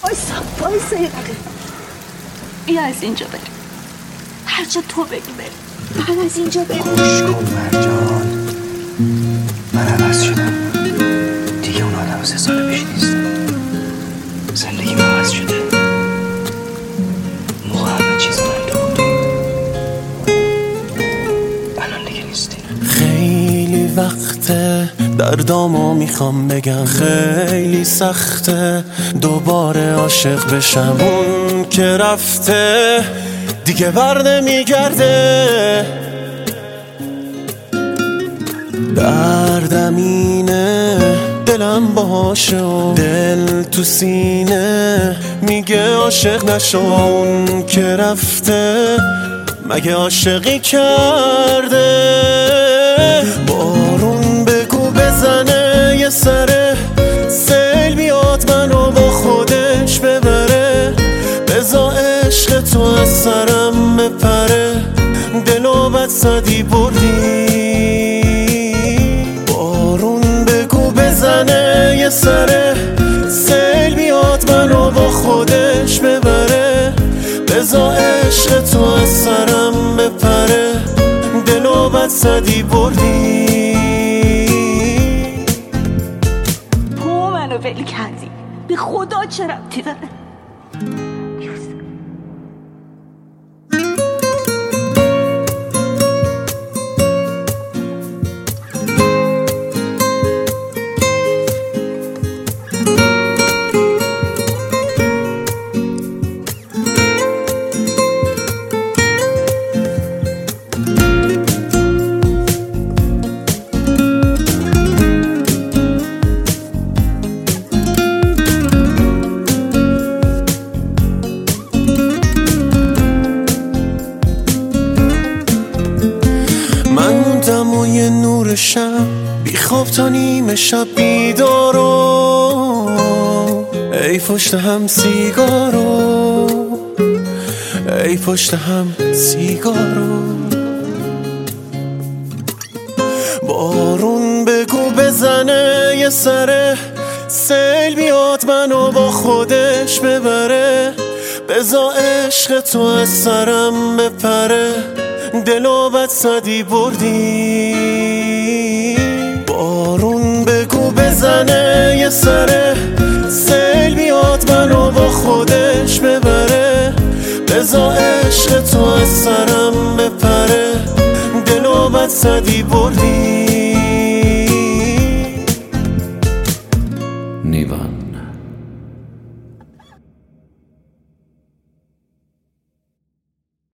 وایسا یه دقیقه. بیا از اینجا بریم، هر جا تو بگی بریم. بعد از اینجا بریم. خوش کن مرجان، من عوض شدم دیگه. اون آدم 3 سال پیش نیستم. زندگی من عوض شده. موقع همه چیز من تو بود، الان دیگه نیستی. خیلی وقته دردامو میخوام بگم، خیلی سخته دوباره عاشق بشم. اون که رفته دیگه بر نمیگرده. دردم اینه دلم باشه و دل تو سینه میگه عاشق نشو. اون که رفته مگه عاشقی کرده؟ بارون بگو بزنه یه سره، سیل بیاد منو با خودش ببره. بزا عشق تو از سرم بپره، دلو بد زدی بردی. بارون بگو بزنه یه سره، سیل بیاد منو با خودش ببره. بزا عشق تو از سرم بپره، دلو بد زدی بردی. تو منو ول کردی، به خدا چه ربطی داره؟ و یه نور شب بی خواب تا نیمه شب بیدارو، ای پشت هم سیگارو، ای پشت هم سیگارو. بارون بگو بزنه یه سره، سیل بیاد منو با خودش ببره. بزا عشق تو از سرم بپره، دلو بد زدی بردی. بارون بگو بزنه یه سره، سیل بیاد منو با خودش ببره. بزا عشق تو از سرم بپره، دلو بد زدی